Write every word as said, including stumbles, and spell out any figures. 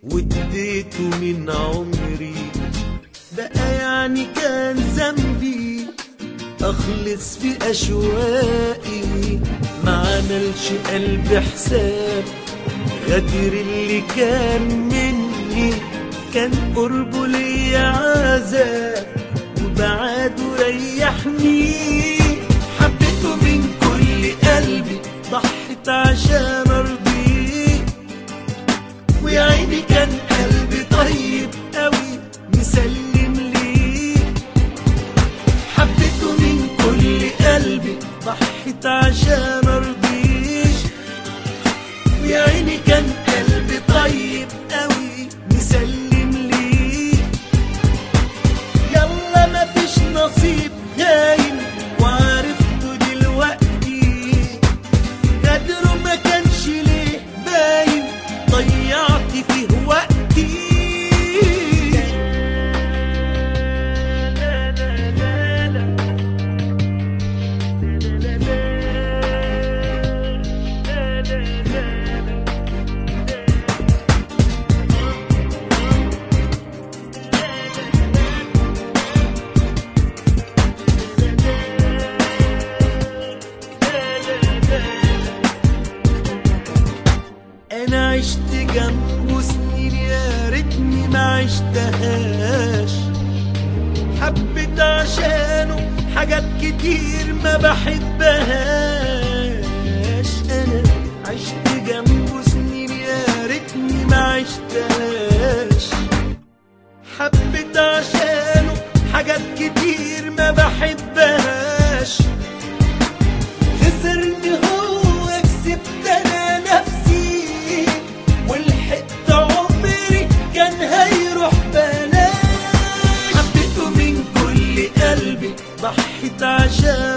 واديته من عمري، بقى يعني كان ذنبي اخلص في اشواقي؟ ما عملش قلبي حساب غدر اللي كان مني، كان قربه ليا عذاب وبعاده ريحني. حبيته من كل قلبي، ضحيت عشان ارضيه، ويا عيني كان قلبي طيب قوي مسلم ليه. حبيته من كل قلبي، ضحيت عشان ارضيه، ويا عيني كان قلبي طيب قوي مسلم ليه. يلا مفيش نصيب خاين وعرفته دلوقتي، قدره ما كانش ليه باين، ضيعت فيه وقتي. انا عشت جنبه سنين يا ريتني ما عشتهاش، حبيت عشانه حاجات كتير ما بحبهاش. انا عشت جنبه سنين يا ريتني ما عشتهاش، حبيت عشانه حاجات كتير ما بحبهاش. خسرني هو كسبت انا نفسي، ولحقت عمري كان هيروح بلاش. حبيته من كل قلبي، ضحيت عشان